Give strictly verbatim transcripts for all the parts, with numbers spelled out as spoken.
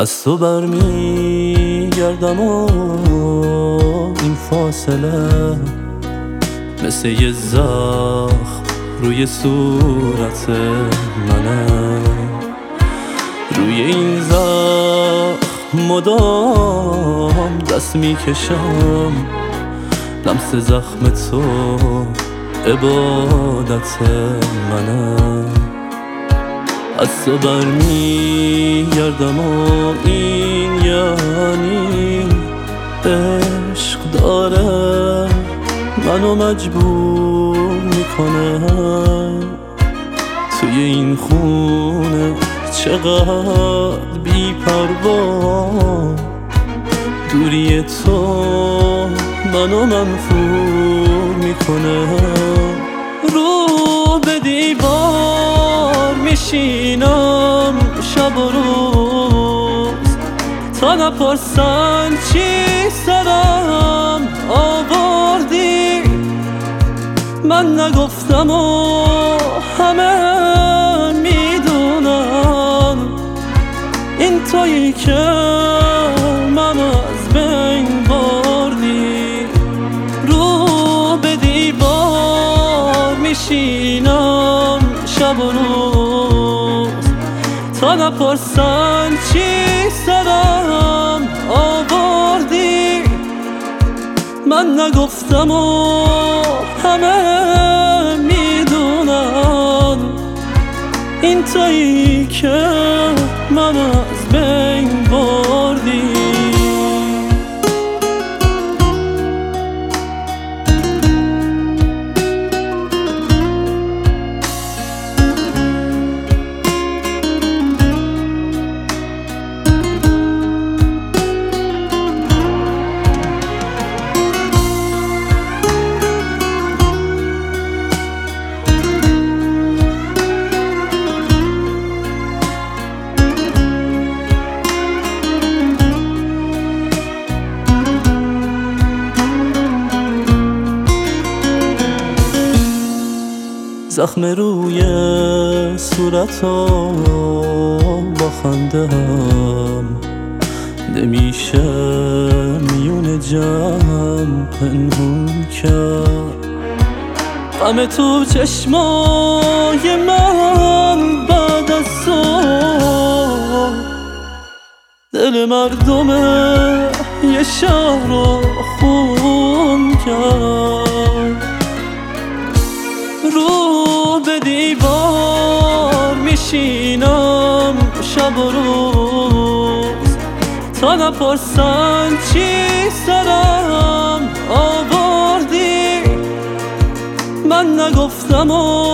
از تو برمیگردم و این فاصله مثل یه زخم روی صورت منه. روی این زخم مدام دست میکشم، لمس زخم تو عبادت منه. از تو برمیگردم و این یعنی عشق داره منو مجبور میکنه. توی این خونه چقدر بی پروا، دوری تو منو منفور میکنه. رو به دیوار میشینم شب و روز تا نپرسن چی سرم آوردی. من نگفتم و همه میدونن این تویی که من از بین بردی. رو به دیوار میشینم شب و روز تا نپرسن چی سرم آوردی. من نگفتم و همه میدونن این تویی که من از بین بردی. زخم روی صورتا با خنده هم نمیشه میون جمع پنهون کرد. غم تو چشمای من بعد از تو دل مردم یه شهر رو خون کرد. رو به دیوار میشینم شب و روز تا نپرسن چی سرم آوردی. من نگفتم و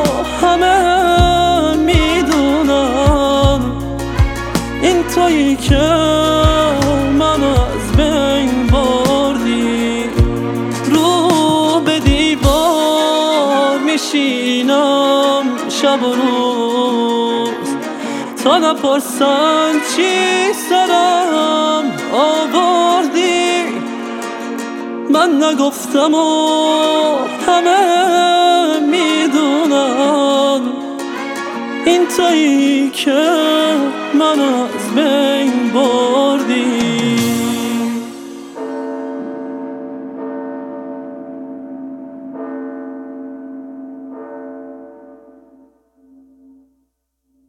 همه میدونن این تویی که من از بین بردی. رو به دیوار میشینم شب و روز تا نپرسن چی سرم آوردی. من نگفتم و همه میدونن این تویی که من از بین